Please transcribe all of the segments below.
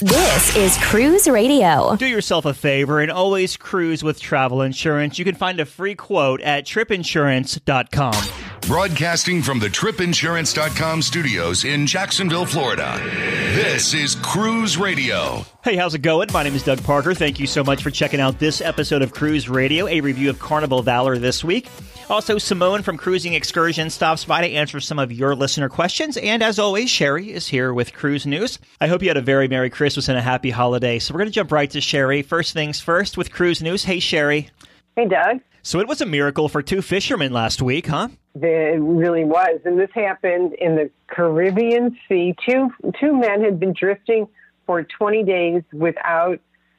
This is Cruise Radio. Do yourself a favor and always cruise with travel insurance. You can find a free quote at tripinsurance.com. Broadcasting from the tripinsurance.com studios in Jacksonville, Florida. This is Cruise Radio. Hey, how's it going? My name is Doug Parker. Thank you so much for checking out this episode of Cruise Radio, a review of Carnival Valor this week. Also, Simone from Cruising Excursion stops by to answer some of your listener questions. And as always, Sherry is here with Cruise News. I hope you had a very Merry Christmas and a Happy Holiday. So we're going to jump right to Sherry. First things first with Cruise News. Hey, Sherry. Hey, Doug. So it was a miracle for two fishermen last week, huh? It really was. And this happened in the Caribbean Sea. Two men had been drifting for 20 days without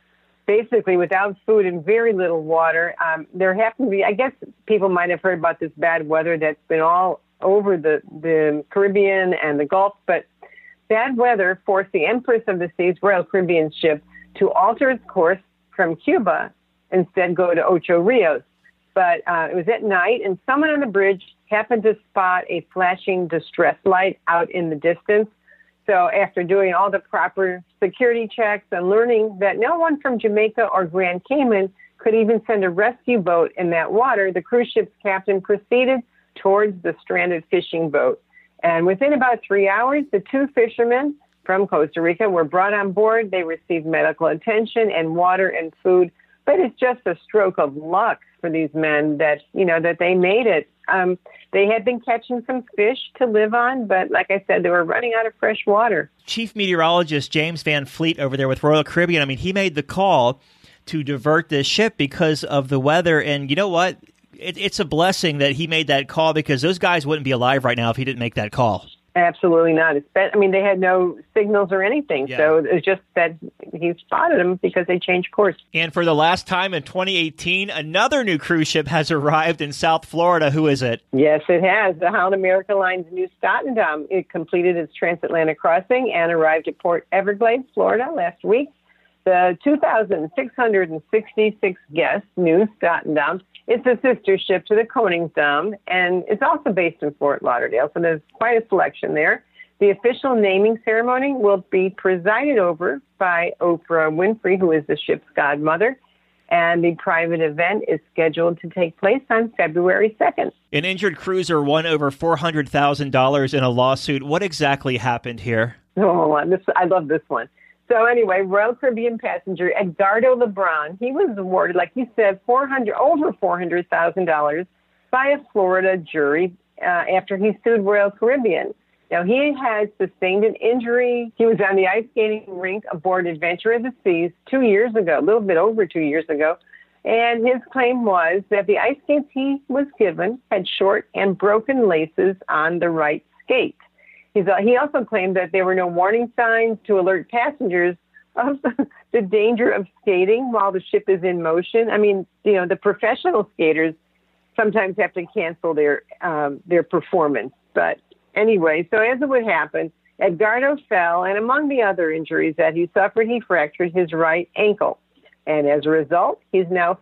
food and very little water. There happened to be, I guess people might have heard about this bad weather that's been all over the Caribbean and the Gulf, but bad weather forced the Empress of the Seas Royal Caribbean ship to alter its course from Cuba, instead go to Ocho Rios. But it was at night, and someone on the bridge happened to spot a flashing distress light out in the distance. So after doing all the proper security checks and learning that no one from Jamaica or Grand Cayman could even send a rescue boat in that water, the cruise ship's captain proceeded towards the stranded fishing boat. And within about 3 hours, the two fishermen from Costa Rica were brought on board. They received medical attention and water and food. But it's just a stroke of luck for these men that they made it. They had been catching some fish to live on, but like I said, they were running out of fresh water. Chief Meteorologist James Van Fleet over there with Royal Caribbean, I mean, he made the call to divert this ship because of the weather. And you know what? It's a blessing that he made that call, because those guys wouldn't be alive right now if he didn't make that call. Absolutely not. I mean, they had no signals or anything. Yeah. So it's just that he spotted them because they changed course. And for the last time in 2018, another new cruise ship has arrived in South Florida. Who is it? Yes, it has. The Holland America Line's New Statendam. It completed its transatlantic crossing and arrived at Port Everglades, Florida, last week. The 2,666 guest New Statendam, it's a sister ship to the Koningsdam, and it's also based in Fort Lauderdale, so there's quite a selection there. The official naming ceremony will be presided over by Oprah Winfrey, who is the ship's godmother, and the private event is scheduled to take place on February 2nd. An injured cruiser won over $400,000 in a lawsuit. What exactly happened here? Oh, I love this one. So anyway, Royal Caribbean passenger Edgardo Lebron, he was awarded, like you said, over $400,000 by a Florida jury after he sued Royal Caribbean. Now, he had sustained an injury. He was on the ice skating rink aboard Adventure of the Seas 2 years ago, a little bit over 2 years ago. And his claim was that the ice skates he was given had short and broken laces on the right skate. He also claimed that there were no warning signs to alert passengers of the danger of skating while the ship is in motion. I mean, the professional skaters sometimes have to cancel their performance. But anyway, so as it would happen, Edgardo fell, and among the other injuries that he suffered, he fractured his right ankle. And as a result, he's now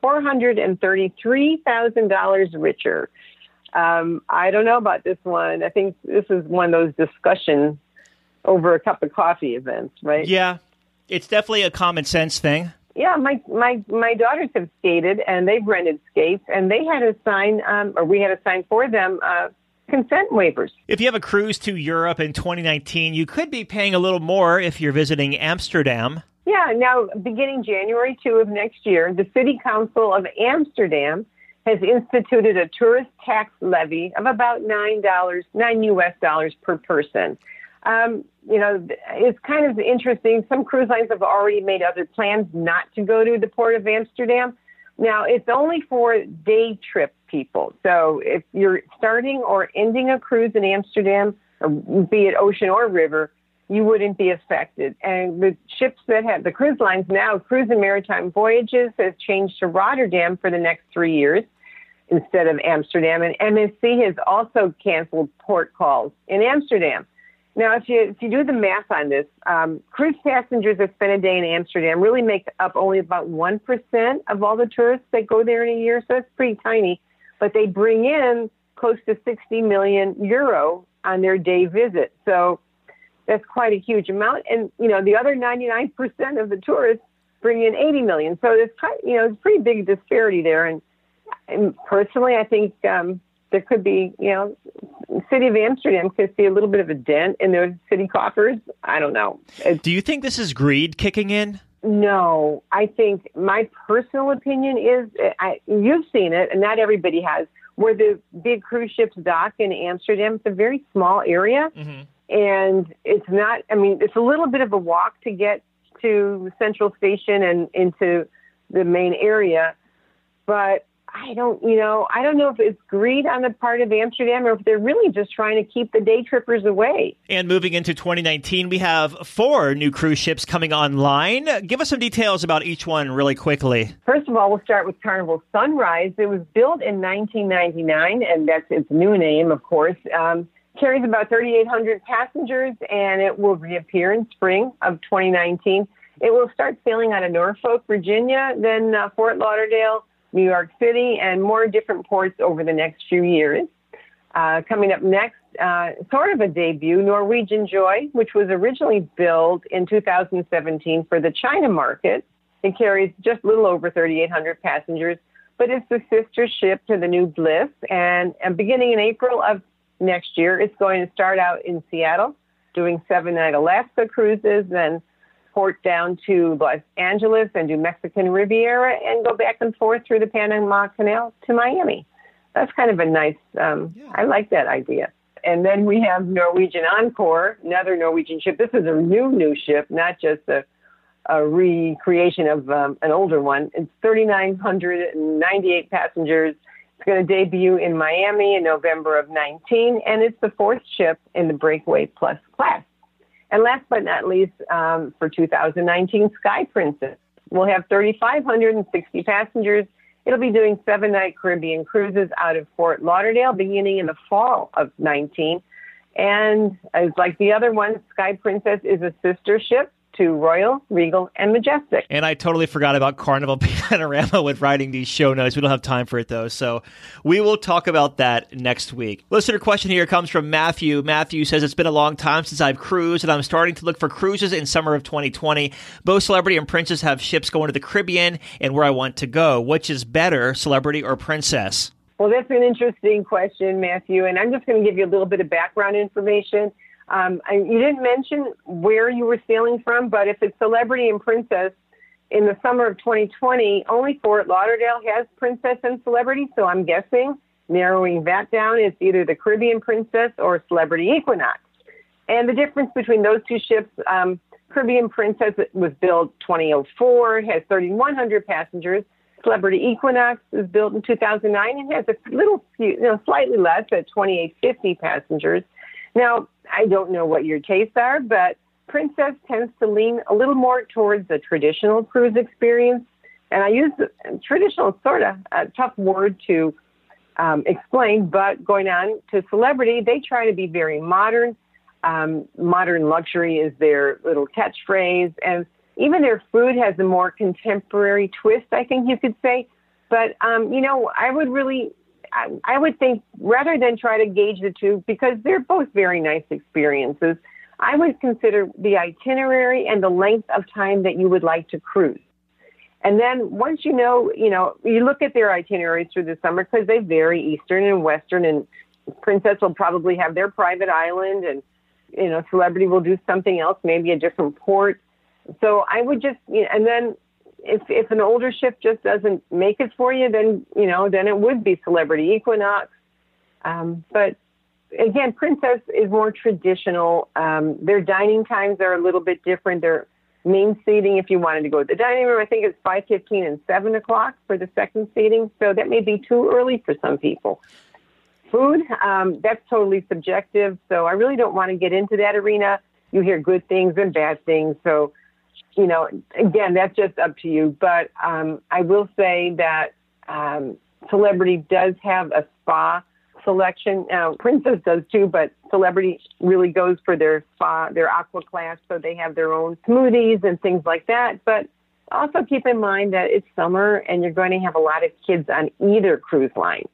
$433,000 richer. I don't know about this one. I think this is one of those discussion over a cup of coffee events, right? Yeah, it's definitely a common sense thing. Yeah, my daughters have skated, and they've rented skates, and they had to sign, or we had to sign for them, consent waivers. If you have a cruise to Europe in 2019, you could be paying a little more if you're visiting Amsterdam. Yeah, now beginning January 2 of next year, the City Council of Amsterdam has instituted a tourist tax levy of about $9 per person. It's kind of interesting. Some cruise lines have already made other plans not to go to the Port of Amsterdam. Now, it's only for day trip people. So if you're starting or ending a cruise in Amsterdam, or be it ocean or river, you wouldn't be affected. And the ships that have the cruise lines now, Cruise and Maritime Voyages has changed to Rotterdam for the next 3 years instead of Amsterdam. And MSC has also canceled port calls in Amsterdam. Now, if you do the math on this, cruise passengers that spend a day in Amsterdam really make up only about 1% of all the tourists that go there in a year. So it's pretty tiny. But they bring in close to 60 million euro on their day visit. So That's quite a huge amount. And, the other 99% of the tourists bring in 80 million. So it's a pretty big disparity there. And personally, I think there could be, the city of Amsterdam could see a little bit of a dent in their city coffers. I don't know. Do you think this is greed kicking in? No, I think my personal opinion is, you've seen it, and not everybody has, where the big cruise ships dock in Amsterdam. It's a very small area, and it's not, it's a little bit of a walk to get to Central Station and into the main area, but I don't know if it's greed on the part of Amsterdam or if they're really just trying to keep the day trippers away. And moving into 2019, we have 4 new cruise ships coming online. Give us some details about each one really quickly. First of all, we'll start with Carnival Sunrise. It was built in 1999, and that's its new name, of course. Carries about 3,800 passengers, and it will reappear in spring of 2019. It will start sailing out of Norfolk, Virginia, then Fort Lauderdale, New York City, and more different ports over the next few years. Coming up next, sort of a debut, Norwegian Joy, which was originally built in 2017 for the China market. It carries just a little over 3,800 passengers, but it's the sister ship to the new Bliss. And beginning in April of next year, it's going to start out in Seattle, doing 7-night Alaska cruises, then port down to Los Angeles and do Mexican Riviera and go back and forth through the Panama Canal to Miami. That's kind of a nice, I like that idea. And then we have Norwegian Encore, another Norwegian ship. This is a new ship, not just a recreation of an older one. It's 3,998 passengers. It's going to debut in Miami in November of 19, and it's the 4th ship in the Breakaway Plus class. And last but not least, for 2019, Sky Princess will have 3,560 passengers. It'll be doing 7-night Caribbean cruises out of Fort Lauderdale beginning in the fall of 19. And as like the other one, Sky Princess is a sister ship to Royal, Regal, and Majestic. And I totally forgot about Carnival Panorama with writing these show notes. We don't have time for it, though, so we will talk about that next week. Listener question here comes from Matthew. Matthew says, it's been a long time since I've cruised, and I'm starting to look for cruises in summer of 2020. Both Celebrity and Princess have ships going to the Caribbean and where I want to go. Which is better, Celebrity or Princess? Well, that's an interesting question, Matthew, and I'm just going to give you a little bit of background information. You didn't mention where you were sailing from, but if it's Celebrity and Princess, in the summer of 2020, only Fort Lauderdale has Princess and Celebrity, so I'm guessing, narrowing that down, it's either the Caribbean Princess or Celebrity Equinox. And the difference between those two ships, Caribbean Princess was built 2004, has 3,100 passengers. Celebrity Equinox was built in 2009 and has a little, slightly less at 2,850 passengers. Now, I don't know what your tastes are, but Princess tends to lean a little more towards the traditional cruise experience. And I use traditional, sort of a tough word to explain, but going on to Celebrity, they try to be very modern. Modern luxury is their little catchphrase. And even their food has a more contemporary twist, I think you could say. But, I would think rather than try to gauge the two, because they're both very nice experiences, I would consider the itinerary and the length of time that you would like to cruise. And then once you look at their itineraries through the summer because they vary Eastern and Western, and Princess will probably have their private island, and, Celebrity will do something else, maybe a different port. So I would just, and then if an older ship just doesn't make it for you, then it would be Celebrity Equinox. But again, Princess is more traditional. Their dining times are a little bit different. Their main seating, if you wanted to go to the dining room, I think it's 5:15 and 7 o'clock for the second seating. So that may be too early for some people. Food, that's totally subjective. So I really don't want to get into that arena. You hear good things and bad things. So, again, that's just up to you. But I will say that Celebrity does have a spa selection. Now, Princess does too, but Celebrity really goes for their spa, their aqua class, so they have their own smoothies and things like that. But also keep in mind that it's summer and you're going to have a lot of kids on either cruise line.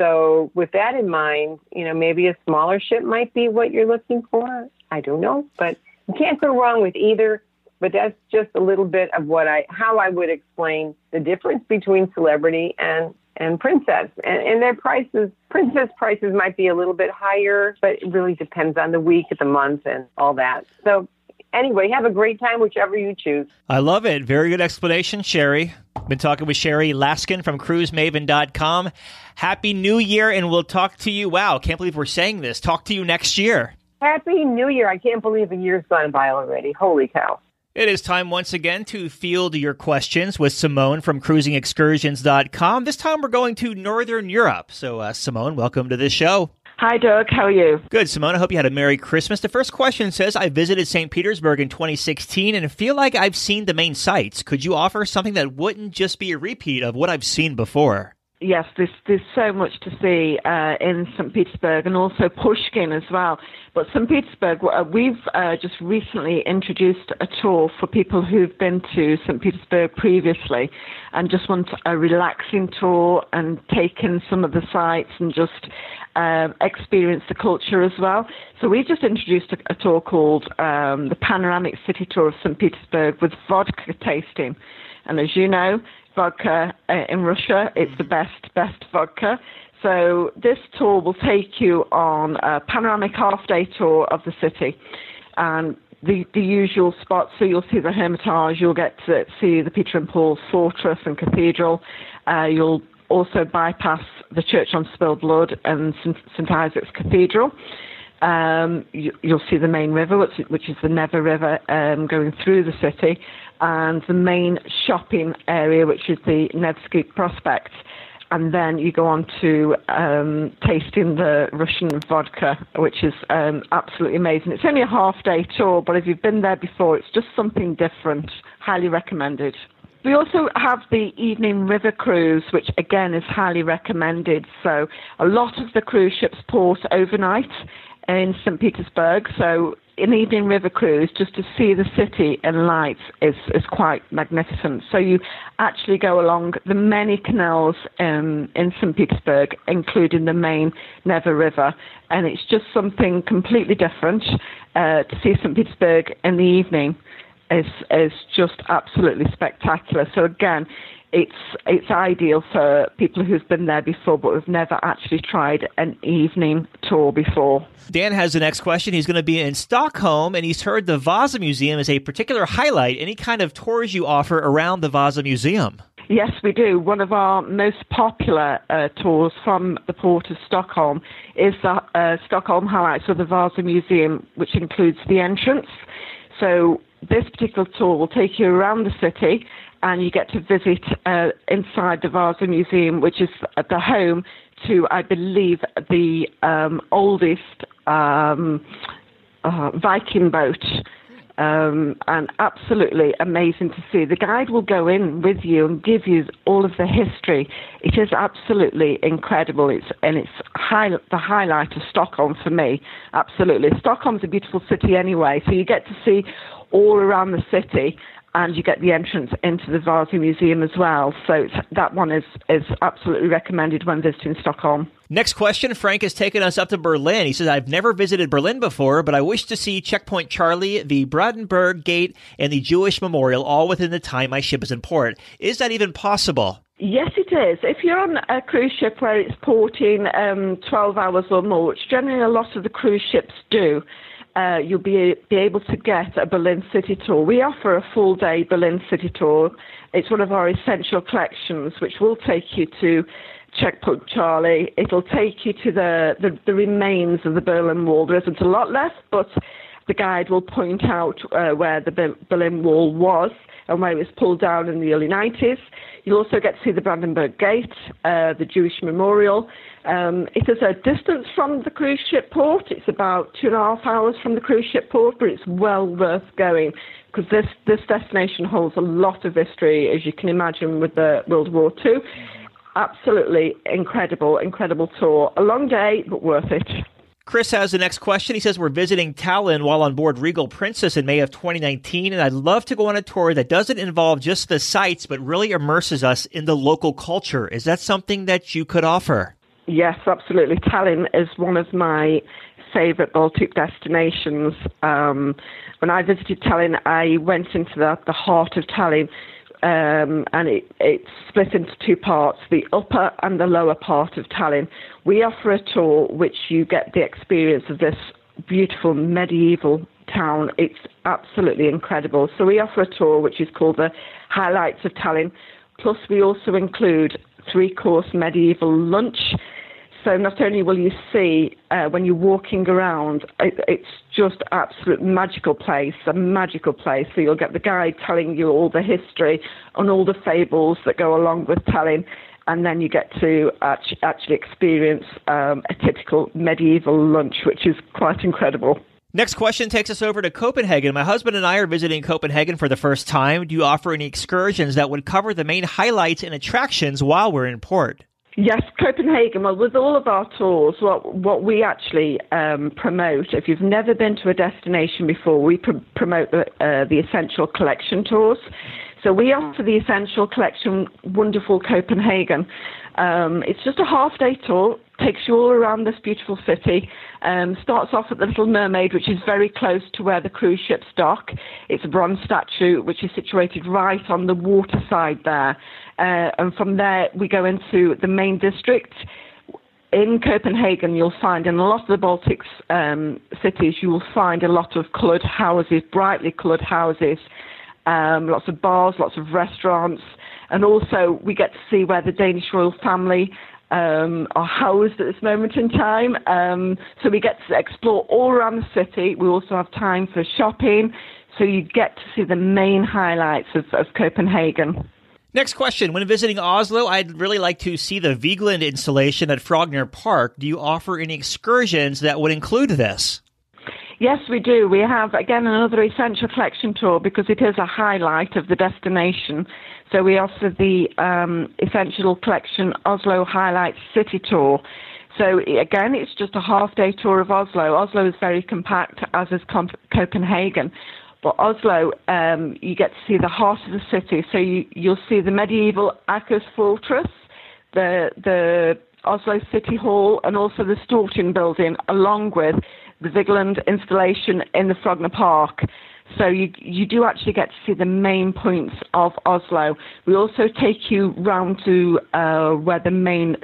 So with that in mind, maybe a smaller ship might be what you're looking for. I don't know, but you can't go wrong with either. But that's just a little bit of how I would explain the difference between celebrity and princess. And their prices, princess prices might be a little bit higher, but it really depends on the week, the month, and all that. So anyway, have a great time, whichever you choose. I love it. Very good explanation, Sherry. Been talking with Sherry Laskin from cruisemaven.com. Happy New Year, and we'll talk to you. Wow, can't believe we're saying this. Talk to you next year. Happy New Year. I can't believe a year's gone by already. Holy cow. It is time once again to field your questions with Simone from cruisingexcursions.com. This time we're going to Northern Europe. So, Simone, welcome to this show. Hi, Doug. How are you? Good, Simone. I hope you had a Merry Christmas. The first question says, I visited St. Petersburg in 2016 and feel like I've seen the main sites. Could you offer something that wouldn't just be a repeat of what I've seen before? Yes, there's so much to see in St. Petersburg and also Pushkin as well. But St. Petersburg, we've just recently introduced a tour for people who've been to St. Petersburg previously and just want a relaxing tour and take in some of the sites and just experience the culture as well. So we just introduced a tour called the Panoramic City Tour of St. Petersburg with vodka tasting. And as you know, vodka in Russia, it's the best vodka. So this tour will take you on a panoramic half-day tour of the city. And the usual spots, so you'll see the Hermitage, you'll get to see the Peter and Paul's Fortress and Cathedral. You'll also bypass the Church on Spilled Blood and St. Isaac's Cathedral. You'll see the main river, which is the Neva River, going through the city, and the main shopping area, which is the Nevsky Prospect. And then you go on to tasting the Russian vodka, which is absolutely amazing. It's only a half-day tour, but if you've been there before, it's just something different. Highly recommended. We also have the evening river cruise, which again is highly recommended. So a lot of the cruise ships port overnight in St. Petersburg. So an evening river cruise, just to see the city in lights, is quite magnificent. So you actually go along the many canals in St. Petersburg, including the main Neva River, and it's just something completely different. To see St. Petersburg in the evening is just absolutely spectacular. So again, it's ideal for people who've been there before but have never actually tried an evening tour before. Dan has the next question. He's going to be in Stockholm, and he's heard the Vasa Museum is a particular highlight. Any kind of tours you offer around the Vasa Museum? Yes, we do. One of our most popular tours from the port of Stockholm is the Stockholm Highlights of the Vasa Museum, which includes the entrance. So this particular tour will take you around the city, and you get to visit inside the Vasa Museum, which is the home to, I believe, the oldest Viking boat. And absolutely amazing to see. The guide will go in with you and give you all of the history. It is absolutely incredible. It's the highlight of Stockholm for me. Absolutely. Stockholm's a beautiful city anyway, so you get to see all around the city, and you get the entrance into the Vasa Museum as well. So that one is absolutely recommended when visiting Stockholm. Next question, Frank has taken us up to Berlin. He says, I've never visited Berlin before, but I wish to see Checkpoint Charlie, the Brandenburg Gate, and the Jewish Memorial all within the time my ship is in port. Is that even possible? Yes, it is. If you're on a cruise ship where it's porting 12 hours or more, which generally a lot of the cruise ships do, you'll be able to get a Berlin City Tour. We offer a full-day Berlin City Tour. It's one of our essential collections, which will take you to Checkpoint Charlie. It'll take you to the remains of the Berlin Wall. There isn't a lot left, but the guide will point out where the Berlin Wall was and where it was pulled down in the early 90s. You'll also get to see the Brandenburg Gate, the Jewish Memorial. It is a distance from the cruise ship port. It's about 2.5 hours from the cruise ship port, but it's well worth going because this destination holds a lot of history, as you can imagine, with the World War II. Absolutely incredible tour. A long day, but worth it. Chris has the next question. He says, we're visiting Tallinn while on board Regal Princess in May of 2019, and I'd love to go on a tour that doesn't involve just the sights, but really immerses us in the local culture. Is that something that you could offer? Yes, absolutely. Tallinn is one of my favourite Baltic destinations. When I visited Tallinn, I went into the heart of Tallinn, and it's split into two parts, the upper and the lower part of Tallinn. We offer a tour which you get the experience of this beautiful medieval town. It's absolutely incredible. So we offer a tour which is called the Highlights of Tallinn. Plus we also include 3-course medieval lunch. So not only will you see when you're walking around, it's just absolute magical place, a magical place. So you'll get the guide telling you all the history and all the fables that go along with Tallinn, and then you get to actually experience a typical medieval lunch, which is quite incredible. Next question takes us over to Copenhagen. My husband and I are visiting Copenhagen for the first time. Do you offer any excursions that would cover the main highlights and attractions while we're in port? Yes, Copenhagen. Well, with all of our tours, what we actually promote, if you've never been to a destination before, we promote the Essential Collection tours. So we offer the Essential Collection Wonderful Copenhagen. It's just a half-day tour, takes you all around this beautiful city, starts off at the Little Mermaid, which is very close to where the cruise ships dock. It's a bronze statue, which is situated right on the water side there. And from there, we go into the main district. In Copenhagen, you'll find, in a lot of the Baltic cities, you will find a lot of coloured houses, brightly coloured houses, lots of bars, lots of restaurants. And also, we get to see where the Danish royal family are housed at this moment in time. So we get to explore all around the city. We also have time for shopping. So you get to see the main highlights of Copenhagen. Next question. When visiting Oslo, I'd really like to see the Vigeland installation at Frogner Park. Do you offer any excursions that would include this? Yes, we do. We have, again, another Essential Collection tour because it is a highlight of the destination. So we offer the Essential Collection Oslo Highlights City Tour. So, again, it's just a half-day tour of Oslo. Oslo is very compact, as is Copenhagen. But Oslo, you get to see the heart of the city. So you'll see the medieval Akershus Fortress, the Oslo City Hall, and also the Storting Building, along with the Vigeland installation in the Frogner Park. So you do actually get to see the main points of Oslo. We also take you round to where the main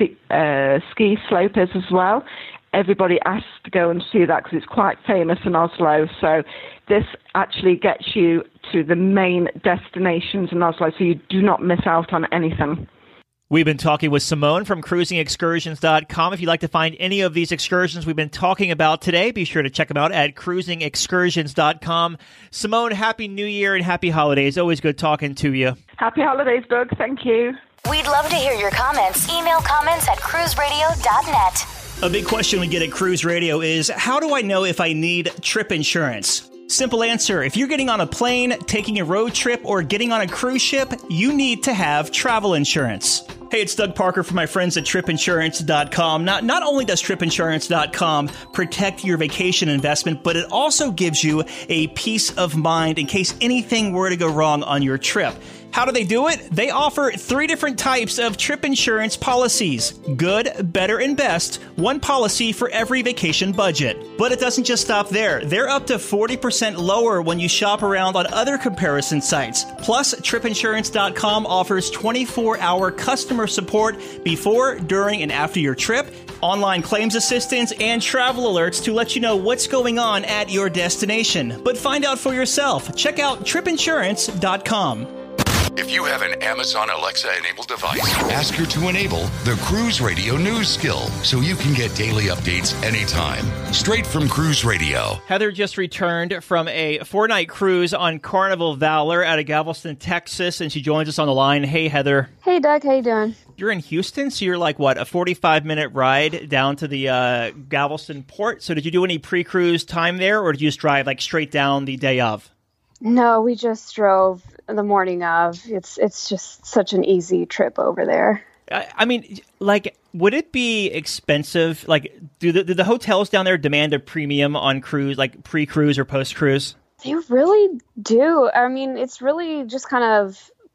ski slope is as well. Everybody asks to go and see that because it's quite famous in Oslo. So this actually gets you to the main destinations in Oslo, so you do not miss out on anything. We've been talking with Simone from cruisingexcursions.com. If you'd like to find any of these excursions we've been talking about today, be sure to check them out at cruisingexcursions.com. Simone, Happy New Year and Happy Holidays. Always good talking to you. Happy holidays, Doug. Thank you. We'd love to hear your comments. Email comments at cruiseradio.net. A big question we get at Cruise Radio is, how do I know if I need trip insurance? Simple answer. If you're getting on a plane, taking a road trip, or getting on a cruise ship, you need to have travel insurance. Hey, it's Doug Parker from my friends at tripinsurance.com. Not only does tripinsurance.com protect your vacation investment, but it also gives you a peace of mind in case anything were to go wrong on your trip. How do they do it? They offer 3 different types of trip insurance policies. Good, better, and best. One policy for every vacation budget. But it doesn't just stop there. They're up to 40% lower when you shop around on other comparison sites. Plus, tripinsurance.com offers 24-hour customer support before, during, and after your trip, online claims assistance, and travel alerts to let you know what's going on at your destination. But find out for yourself. Check out tripinsurance.com. If you have an Amazon Alexa-enabled device, ask her to enable the Cruise Radio News skill so you can get daily updates anytime. Straight from Cruise Radio. Heather just returned from a 4-night cruise on Carnival Valor out of Galveston, Texas, and she joins us on the line. Hey, Heather. Hey, Doug. How you doing? You're in Houston, so you're like, what, a 45-minute ride down to the Galveston port? So did you do any pre-cruise time there, or did you just drive like straight down the day of? No, we just drove the morning of. It's just such an easy trip over there. I mean, like, would it be expensive? Like, do the hotels down there demand a premium on cruise, like pre-cruise or post-cruise? They really do. I mean, it's really just kind of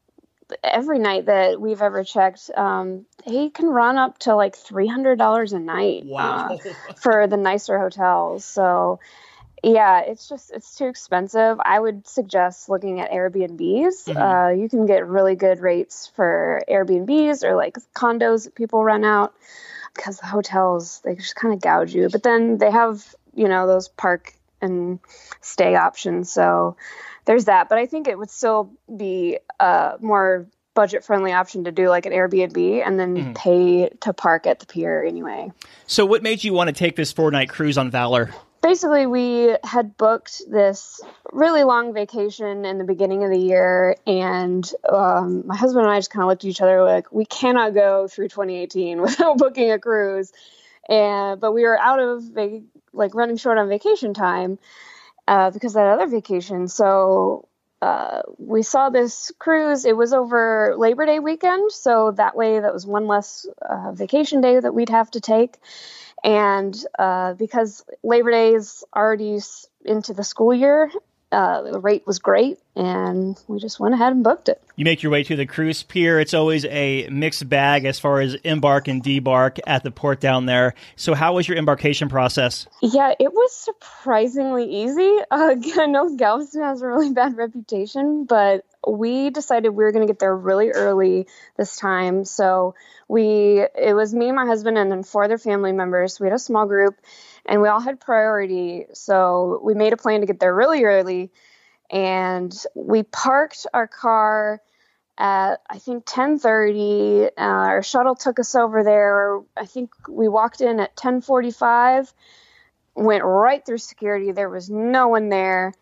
every night that we've ever checked, they can run up to like $300 a night. Wow. For the nicer hotels. So yeah, it's too expensive. I would suggest looking at Airbnbs. Mm-hmm. You can get really good rates for Airbnbs or like condos that people rent out, because the hotels, they just kind of gouge you. But then they have, those park and stay options. So there's that. But I think it would still be a more budget-friendly option to do like an Airbnb and then pay to park at the pier anyway. So what made you want to take this 4-night cruise on Valor? Basically, we had booked this really long vacation in the beginning of the year, and my husband and I just kind of looked at each other like, we cannot go through 2018 without booking a cruise. But we were out of running short on vacation time because of that other vacation. So we saw this cruise. It was over Labor Day weekend, so that was one less vacation day that we'd have to take. And because Labor Day is already into the school year, the rate was great, and we just went ahead and booked it. You make your way to the cruise pier. It's always a mixed bag as far as embark and debark at the port down there. So how was your embarkation process? Yeah, it was surprisingly easy. I know Galveston has a really bad reputation, but we decided we were going to get there really early this time. So it was me and my husband and then 4 other family members. We had a small group, and we all had priority. So we made a plan to get there really early, and we parked our car at, I think, 10:30. Our shuttle took us over there. I think we walked in at 10:45, went right through security. There was no one there.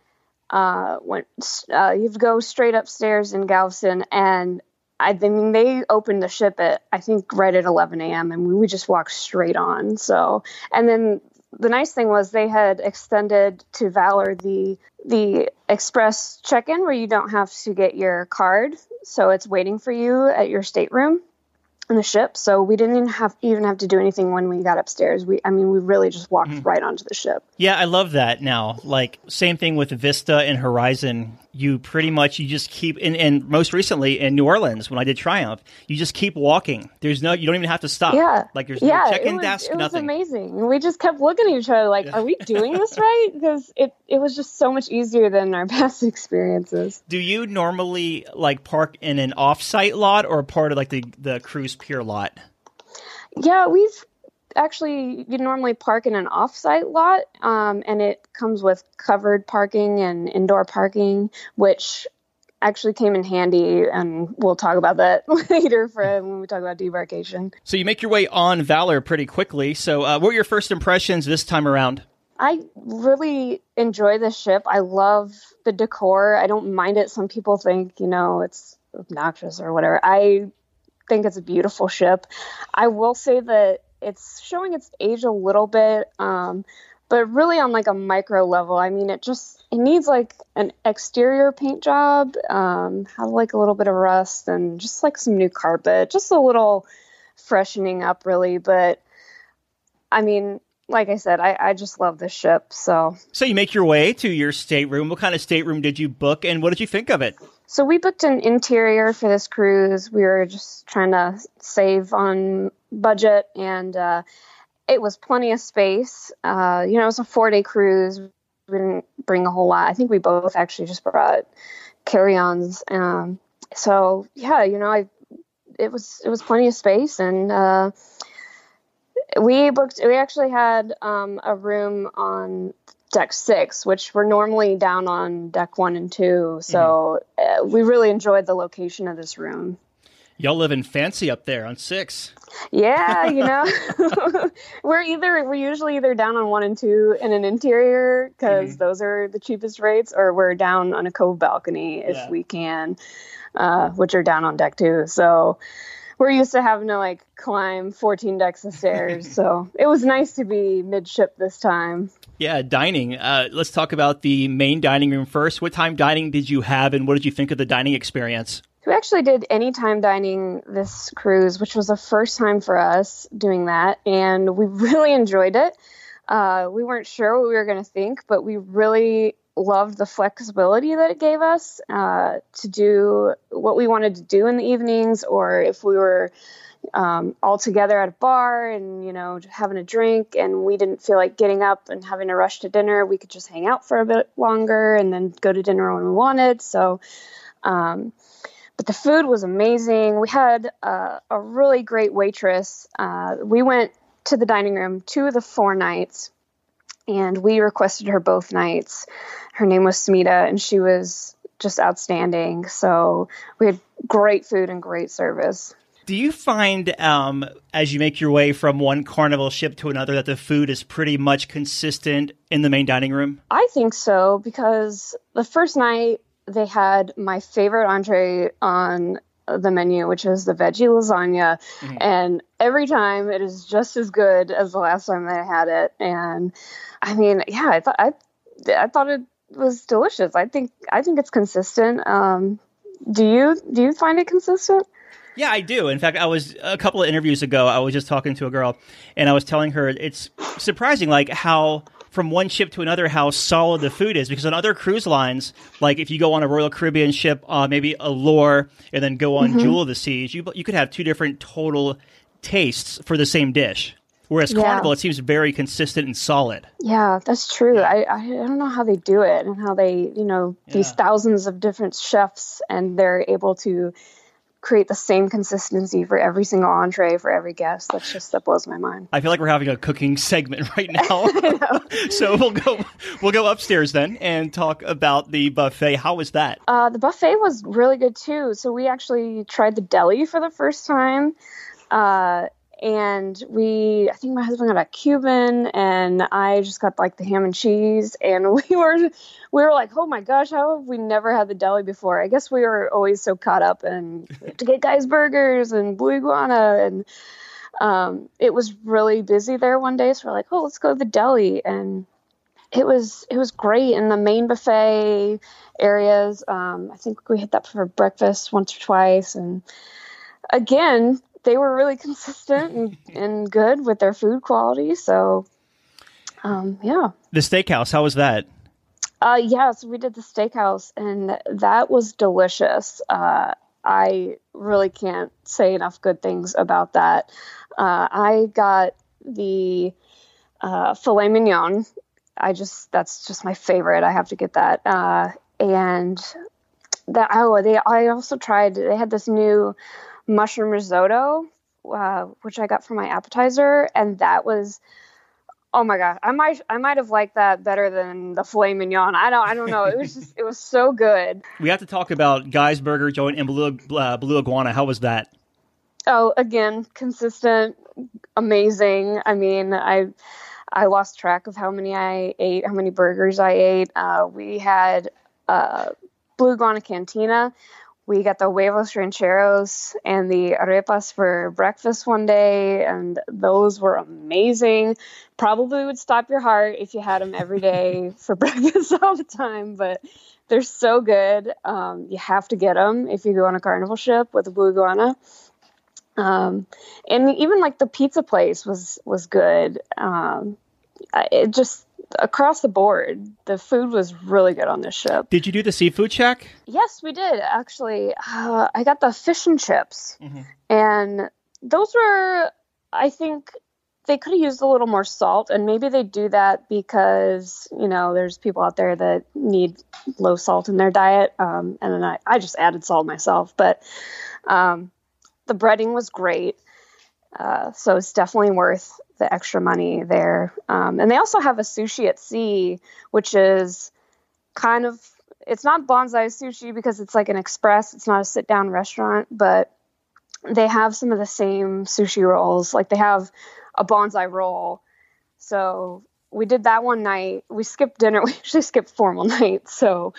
You go straight upstairs in Galveston, and they opened the ship at, I think, right at 11 a.m. and we just walked straight on. So, and then the nice thing was they had extended to Valor the express check-in where you don't have to get your card. So it's waiting for you at your stateroom on the ship. So we didn't even have to do anything when we got upstairs. We really just walked right onto the ship. Yeah, I love that now. Like, same thing with Vista and Horizon. You just keep, and most recently in New Orleans when I did Triumph, you just keep walking. You don't even have to stop. Yeah. Like, there's no check-in desk, nothing. It was amazing. We just kept looking at each other like, are we doing this right? Because it was just so much easier than our past experiences. Do you normally park in an off-site lot or part of the cruise pier lot? Yeah, you normally park in an off-site lot, and it comes with covered parking and indoor parking, which actually came in handy, and we'll talk about that later when we talk about debarkation. So you make your way on Valor pretty quickly. So what were your first impressions this time around? I really enjoy the ship. I love the decor. I don't mind it. Some people think, it's obnoxious or whatever. I think it's a beautiful ship. I will say that it's showing its age a little bit, but really on a micro level. I mean, it needs an exterior paint job, have a little bit of rust and just some new carpet, just a little freshening up really. But I mean, like I said, I just love this ship. So you make your way to your stateroom. What kind of stateroom did you book, and what did you think of it? So we booked an interior for this cruise. We were just trying to save on budget, and it was plenty of space. It was a 4-day cruise. We didn't bring a whole lot. I think we both actually just brought carry-ons. So yeah, it was plenty of space, and we actually had a room on deck 6, which we're normally down on deck 1 and 2. So we really enjoyed the location of this room. Y'all living fancy up there on 6. Yeah, we're usually either down on 1 and 2 in an interior because those are the cheapest rates, or we're down on a cove balcony if we can, which are down on deck 2. So we're used to having to climb 14 decks of stairs. So it was nice to be midship this time. Yeah, dining. Let's talk about the main dining room first. What time dining did you have, and what did you think of the dining experience? We actually did anytime dining this cruise, which was the first time for us doing that, and we really enjoyed it. We weren't sure what we were going to think, but we really loved the flexibility that it gave us to do what we wanted to do in the evenings, or if we were all together at a bar and, having a drink and we didn't feel like getting up and having to rush to dinner, we could just hang out for a bit longer and then go to dinner when we wanted. So, but the food was amazing. We had a really great waitress. We went to the dining room 2 of the 4 nights, and we requested her both nights. Her name was Smita, and she was just outstanding. So we had great food and great service. Do you find, as you make your way from one carnival ship to another, that the food is pretty much consistent in the main dining room? I think so, because the first night they had my favorite entree on the menu, which is the veggie lasagna. Mm-hmm. And every time it is just as good as the last time I had it. And I mean, yeah, I thought it was delicious. I think it's consistent. Do you find it consistent? Yeah, I do. In fact, a couple of interviews ago, I was just talking to a girl, and I was telling her it's surprising, like how from one ship to another, how solid the food is. Because on other cruise lines, like if you go on a Royal Caribbean ship, maybe Allure, and then go on Jewel of the Seas, you could have 2 different total tastes for the same dish. Whereas Carnival, it seems very consistent and solid. Yeah, that's true. I don't know how they do it and how they, these thousands of different chefs, and they're able to create the same consistency for every single entree for every guest. That blows my mind. I feel like we're having a cooking segment right now. So we'll go upstairs then and talk about the buffet. How was that? The buffet was really good too. So we actually tried the deli for the first time. And I think my husband got a Cuban, and I just got like the ham and cheese, and we were like, oh my gosh, how have we never had the deli before? I guess we were always so caught up and to get Guy's Burgers and Blue Iguana, and it was really busy there one day, so we're like, oh, let's go to the deli, and it was great in the main buffet areas. I think we hit that for breakfast once or twice, and again, they were really consistent and good with their food quality. So, yeah. The steakhouse, how was that? So we did the steakhouse, and that was delicious. I really can't say enough good things about that. I got the filet mignon. That's just my favorite. I have to get that. And that, I also tried, they had this new mushroom risotto, which I got for my appetizer, and that was, oh my god, I might have liked that better than the filet mignon. I don't know. It was so good. We have to talk about Guy's Burger Joint and Blue Iguana. How was that? Oh, again, consistent, amazing. I mean, I lost track of how many burgers I ate. We had Blue Iguana Cantina. We got the huevos rancheros and the arepas for breakfast one day, and those were amazing. Probably would stop your heart if you had them every day for breakfast all the time, but they're so good. You have to get them if you go on a Carnival ship with a Blue Iguana. And even like the pizza place was good. It just, across the board, the food was really good on this ship. Did you do the seafood shack? Yes, we did, actually. I got the fish and chips. Mm-hmm. And those were, I think, they could have used a little more salt. And maybe they do that because, there's people out there that need low salt in their diet. And then I just added salt myself. But the breading was great. So it's definitely worth the extra money there. And they also have a sushi at sea, which is kind of, it's not bonsai sushi because it's like an express. It's not a sit down restaurant, but they have some of the same sushi rolls. Like they have a bonsai roll. So we did that one night. We skipped dinner. We actually skipped formal night. So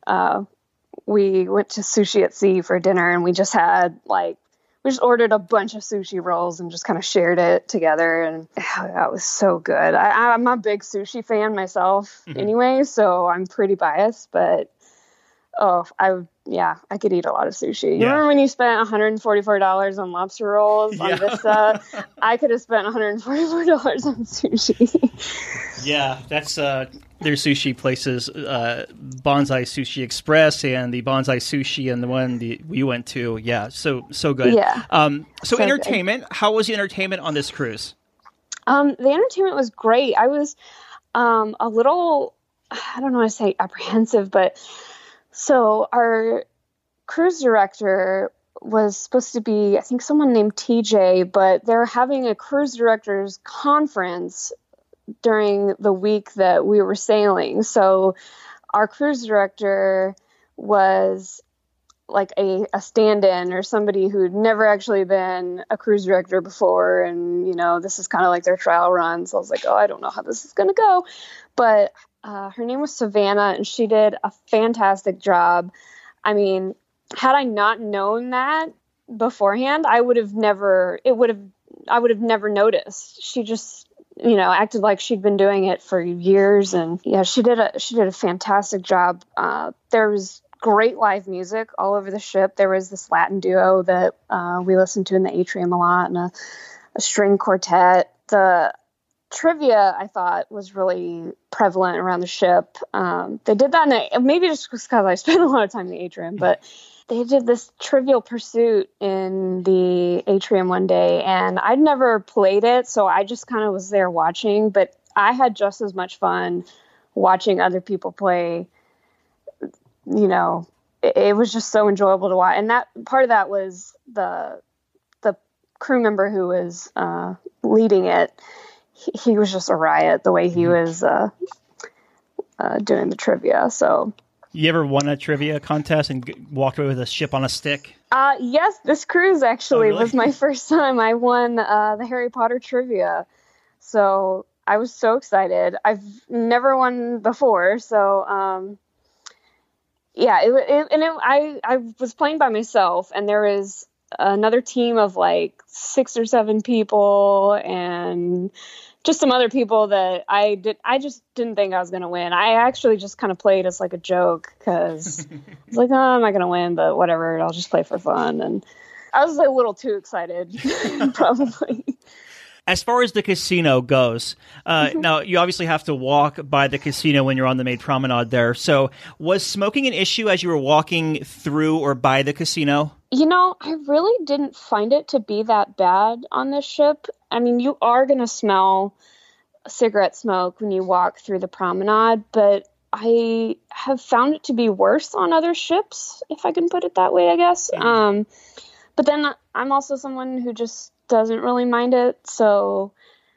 we went to Sushi at Sea for dinner, and we just ordered a bunch of sushi rolls and just kind of shared it together. And that was so good. I'm a big sushi fan myself anyway, so I'm pretty biased, but I could eat a lot of sushi. You remember when you spent $144 on lobster rolls on Vista? I could have spent $144 on sushi. Yeah, that's There's sushi places, Bonsai Sushi Express and the Bonsai Sushi and the one we went to. Yeah, so good. Yeah. So entertainment, good. How was the entertainment on this cruise? The entertainment was great. I was a little, I don't know how to say apprehensive, but so our cruise director was supposed to be, I think, someone named TJ, but they're having a cruise directors conference during the week that we were sailing. So our cruise director was like a stand-in or somebody who'd never actually been a cruise director before. And, this is kind of like their trial run. So I was like, oh, I don't know how this is going to go. But her name was Savannah, and she did a fantastic job. I mean, had I not known that beforehand, I would have never noticed. She just, acted like she'd been doing it for years. And yeah, she did a fantastic job. There was great live music all over the ship. There was this Latin duo that we listened to in the atrium a lot, and a string quartet. The trivia, I thought, was really prevalent around the ship. They did that maybe just because I spent a lot of time in the atrium, but they did this Trivial Pursuit in the atrium one day, and I'd never played it, so I just kind of was there watching, but I had just as much fun watching other people play. It was just so enjoyable to watch. And that part of that was the crew member who was leading it. He was just a riot the way he was doing the trivia. So, you ever won a trivia contest and walked away with a ship on a stick? Yes, this cruise actually was my first time. I won the Harry Potter trivia. So I was so excited. I've never won before. So, yeah, I was playing by myself, and there was another team of like 6 or 7 people and just some other people that I just didn't think I was going to win. I actually just kind of played as like a joke because I was like, oh, I'm not going to win, but whatever, I'll just play for fun. And I was a little too excited, probably. As far as the casino goes, now you obviously have to walk by the casino when you're on the main promenade there. So was smoking an issue as you were walking through or by the casino? I really didn't find it to be that bad on this ship. I mean, you are going to smell cigarette smoke when you walk through the promenade, but I have found it to be worse on other ships, if I can put it that way, I guess. But then I'm also someone who just doesn't really mind it, so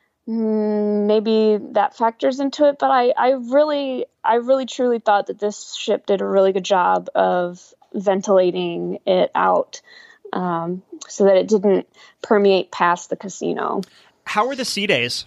maybe that factors into it. But I really truly thought that this ship did a really good job of ventilating it out, so that it didn't permeate past the casino. How were the sea days?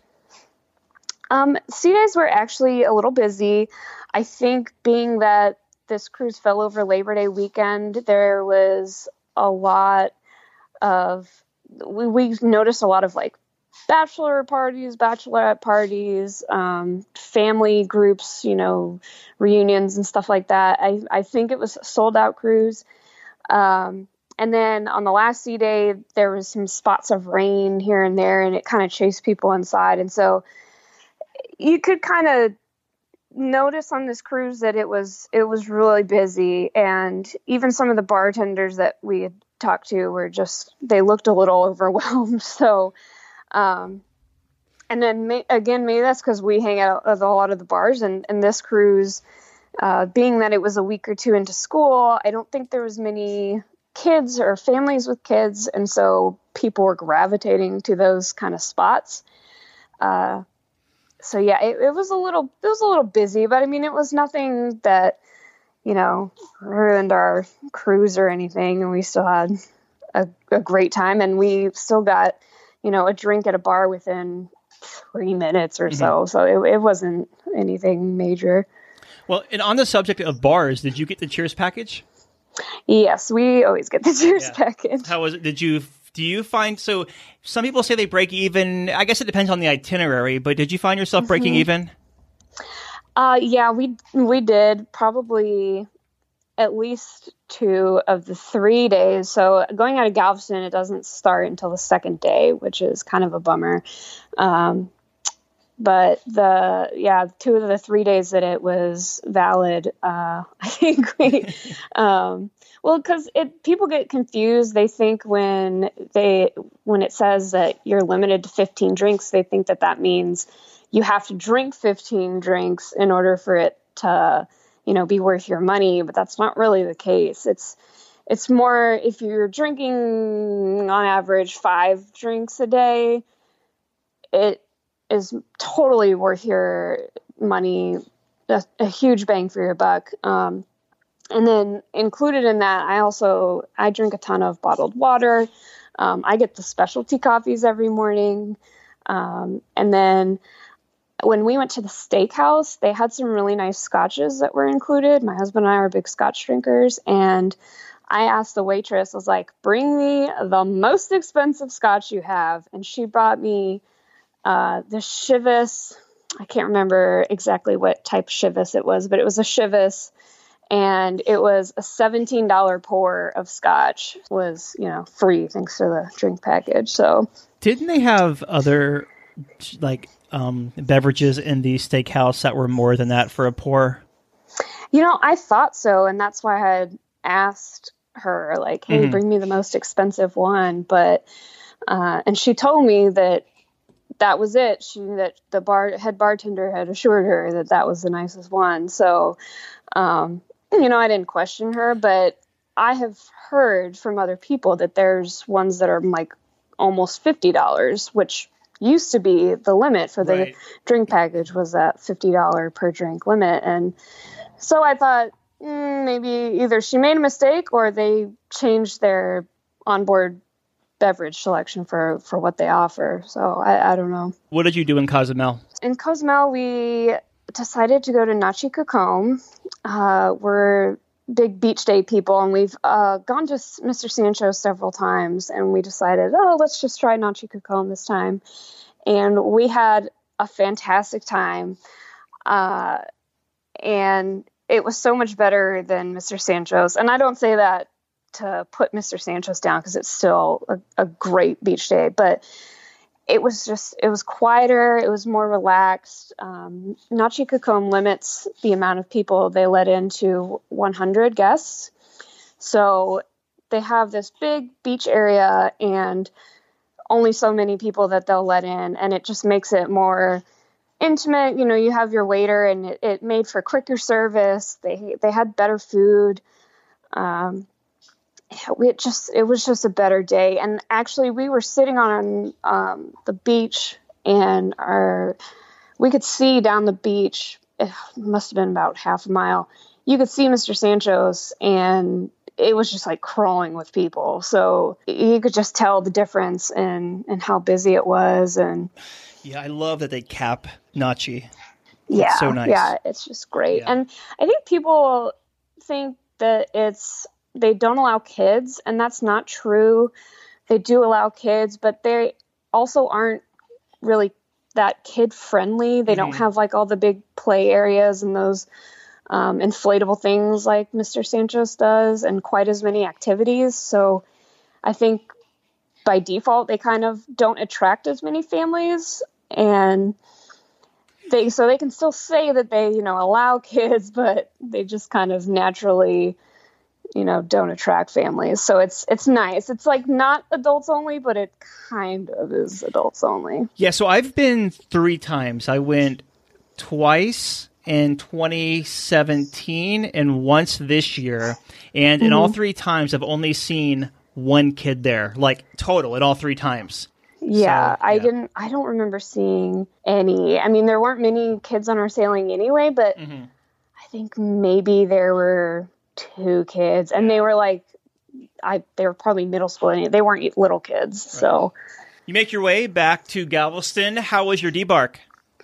Sea days were actually a little busy. I think being that this cruise fell over Labor Day weekend, there was a lot of we noticed a lot of like bachelor parties, bachelorette parties, family groups, reunions and stuff like that. I think it was a sold out cruise. And then on the last sea day, there was some spots of rain here and there, and it kind of chased people inside. And so you could kind of notice on this cruise that it was really busy. And even some of the bartenders that we had talked to were they looked a little overwhelmed. So, and then maybe that's because we hang out at a lot of the bars, and this cruise, being that it was a week or two into school, I don't think there was many kids or families with kids. And so people were gravitating to those kind of spots. So yeah, it was a little busy, but I mean, it was nothing that, ruined our cruise or anything. And we still had a great time, and we still got, a drink at a bar within 3 minutes or so. So it wasn't anything major. Well, and on the subject of bars, did you get the Cheers package? Yes, we always get the Cheers package. How was it? Do you find, so some people say they break even. I guess it depends on the itinerary, but did you find yourself breaking even? Yeah, we did probably at least 2 of the 3 days. So going out of Galveston, it doesn't start until the second day, which is kind of a bummer. But 2 of the 3 days that it was valid, I think because people get confused. They think when it says that you're limited to 15 drinks, they think that means you have to drink 15 drinks in order for it to, be worth your money. But that's not really the case. It's more if you're drinking on average 5 drinks a day, it is totally worth your money, a huge bang for your buck. And then included in that, I drink a ton of bottled water. I get the specialty coffees every morning. And then when we went to the steakhouse, they had some really nice scotches that were included. My husband and I are big scotch drinkers. And I asked the waitress, I was like, bring me the most expensive scotch you have. And she brought me the Chivas. I can't remember exactly what type of Chivas it was, but it was a Chivas, and it was a $17 pour of scotch. Was free thanks to the drink package. So didn't they have other beverages in the steakhouse that were more than that for a pour? I thought so, and that's why I had asked her, like, hey, bring me the most expensive one. But and she told me that was it. That the head bartender had assured her that was the nicest one. So, I didn't question her, but I have heard from other people that there's ones that are like almost $50, which used to be the limit for the drink package, was that $50 per drink limit. And so I thought maybe either she made a mistake or they changed their onboard beverage selection for what they offer. So I don't know. What did you do in Cozumel? In Cozumel, we decided to go to Nachi Cocom. We're big beach day people, and we've gone to Mr. Sancho several times, and we decided, let's just try Nachi Cocom this time. And we had a fantastic time. And it was so much better than Mr. Sancho's. And I don't say that to put Mr. Sancho's down, because it's still a great beach day, but it was quieter. It was more relaxed. Nachi Cocom limits the amount of people they let into 100 guests. So they have this big beach area and only so many people that they'll let in. And it just makes it more intimate. You have your waiter, and it made for quicker service. They had better food. It was just a better day. And actually we were sitting on the beach, and we could see down the beach. It must have been about half a mile. You could see Mr. Sancho's, and it was just like crawling with people. So you could just tell the difference in how busy it was. And yeah, I love that they cap Nachi. Yeah. It's so nice. Yeah, it's just great. Yeah. And I think people think that they don't allow kids, and that's not true. They do allow kids, but they also aren't really that kid friendly. They don't have like all the big play areas and those inflatable things like Mr. Sancho's does, and quite as many activities. So I think by default, they kind of don't attract as many families, and they can still say that they, allow kids, but they just kind of naturally, don't attract families. So it's nice. It's like not adults only, but it kind of is adults only. Yeah. So I've been 3 times. I went twice in 2017 and once this year. And in all 3 times, I've only seen 1 kid there, like total in all 3 times. Yeah, so, yeah. I don't remember seeing any. I mean, there weren't many kids on our sailing anyway, but I think maybe there were 2 kids, and they were like, they were probably middle school. They weren't little kids. Right. So you make your way back to Galveston. How was your debark?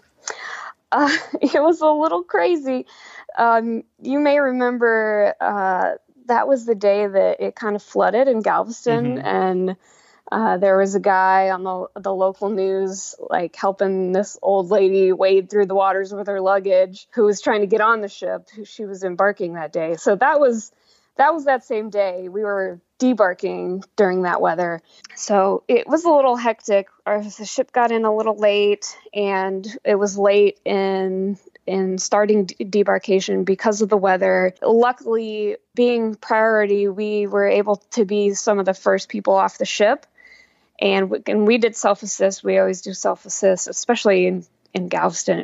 It was a little crazy. You may remember that was the day that it kind of flooded in Galveston, and there was a guy on the local news, like helping this old lady wade through the waters with her luggage, who was trying to get on the ship. She was embarking that day. So that was that same day. We were debarking during that weather. So it was a little hectic. The ship got in a little late, and it was late in starting debarkation because of the weather. Luckily, being priority, we were able to be some of the first people off the ship. And we did self-assist. We always do self-assist, especially in Galveston.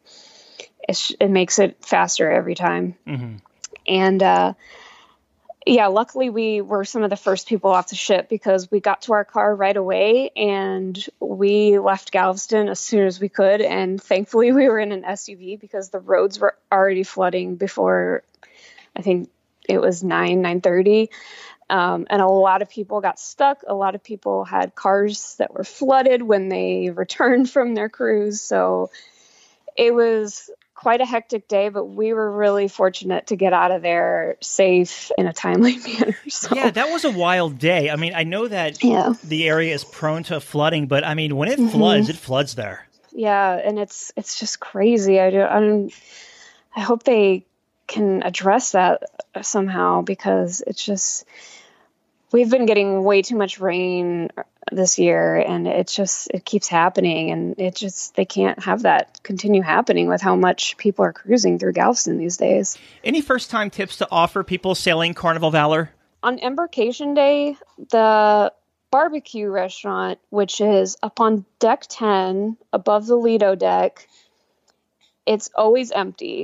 It makes it faster every time. Mm-hmm. And luckily we were some of the first people off the ship because we got to our car right away and we left Galveston as soon as we could. And thankfully we were in an SUV because the roads were already flooding before, I think it was 9:30. And a lot of people got stuck. A lot of people had cars that were flooded when they returned from their cruise. So it was quite a hectic day, but we were really fortunate to get out of there safe in a timely manner. So. Yeah, that was a wild day. I mean, I know that the area is prone to flooding, but I mean, when it floods, it floods there. Yeah, and it's just crazy. I hope they can address that somehow because it's just, we've been getting way too much rain this year and it keeps happening, and they can't have that continue happening with how much people are cruising through Galveston these days. Any first time tips to offer people sailing Carnival Valor? On embarkation day, the barbecue restaurant, which is up on deck 10 above the Lido deck, it's always empty.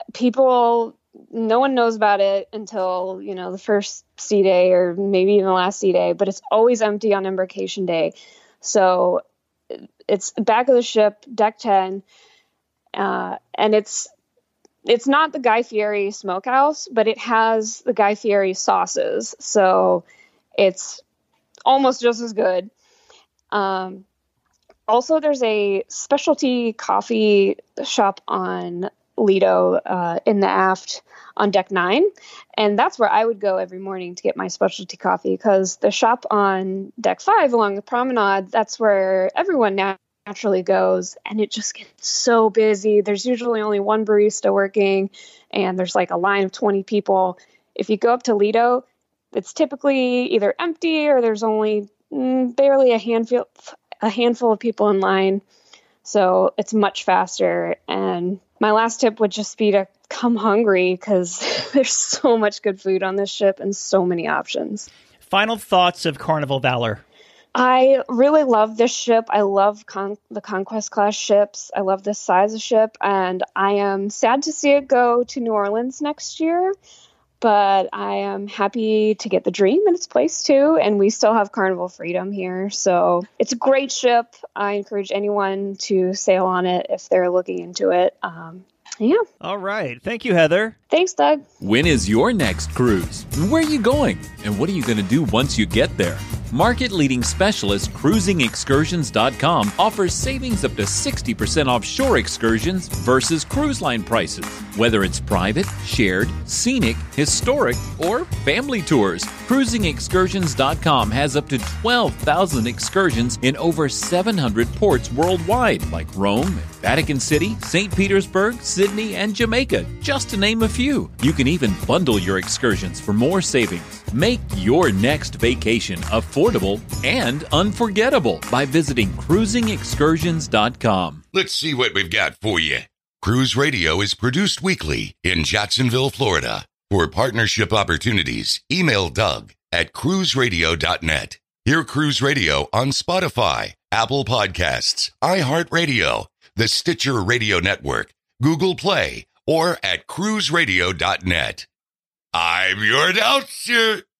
No one knows about it until, the first sea day or maybe even the last sea day, but it's always empty on embarkation day. So it's back of the ship, deck 10, and it's not the Guy Fieri smokehouse, but it has the Guy Fieri sauces. So it's almost just as good. Also, there's a specialty coffee shop on Lido in the aft on deck 9, and that's where I would go every morning to get my specialty coffee, because the shop on deck 5 along the promenade, that's where everyone naturally goes, and it just gets so busy. There's usually only one barista working, and there's like a line of 20 people. If you go up to Lido, it's typically either empty or there's only barely a handful of people in line, so it's much faster. And my last tip would just be to come hungry because there's so much good food on this ship and so many options. Final thoughts of Carnival Valor. I really love this ship. I love the Conquest class ships. I love this size of ship, and I am sad to see it go to New Orleans next year, but I am happy to get the Dream in its place too, and we still have Carnival Freedom here. So it's a great ship. I encourage anyone to sail on it if they're looking into it. Yeah. All right. Thank you, Heather. Thanks, Doug. When is your next cruise? Where are you going? And what are you going to do once you get there? Market-leading specialist CruisingExcursions.com offers savings up to 60% off shore excursions versus cruise line prices. Whether it's private, shared, scenic, historic, or family tours, CruisingExcursions.com has up to 12,000 excursions in over 700 ports worldwide, like Rome, Vatican City, St. Petersburg, Sydney, and Jamaica, just to name a few. You can even bundle your excursions for more savings. Make your next vacation affordable and unforgettable by visiting CruisingExcursions.com. Let's see what we've got for you. Cruise Radio is produced weekly in Jacksonville, Florida. For partnership opportunities, email Doug at cruiseradio.net. Hear Cruise Radio on Spotify, Apple Podcasts, iHeartRadio, the Stitcher Radio Network, Google Play, or at cruiseradio.net. I'm your announcer,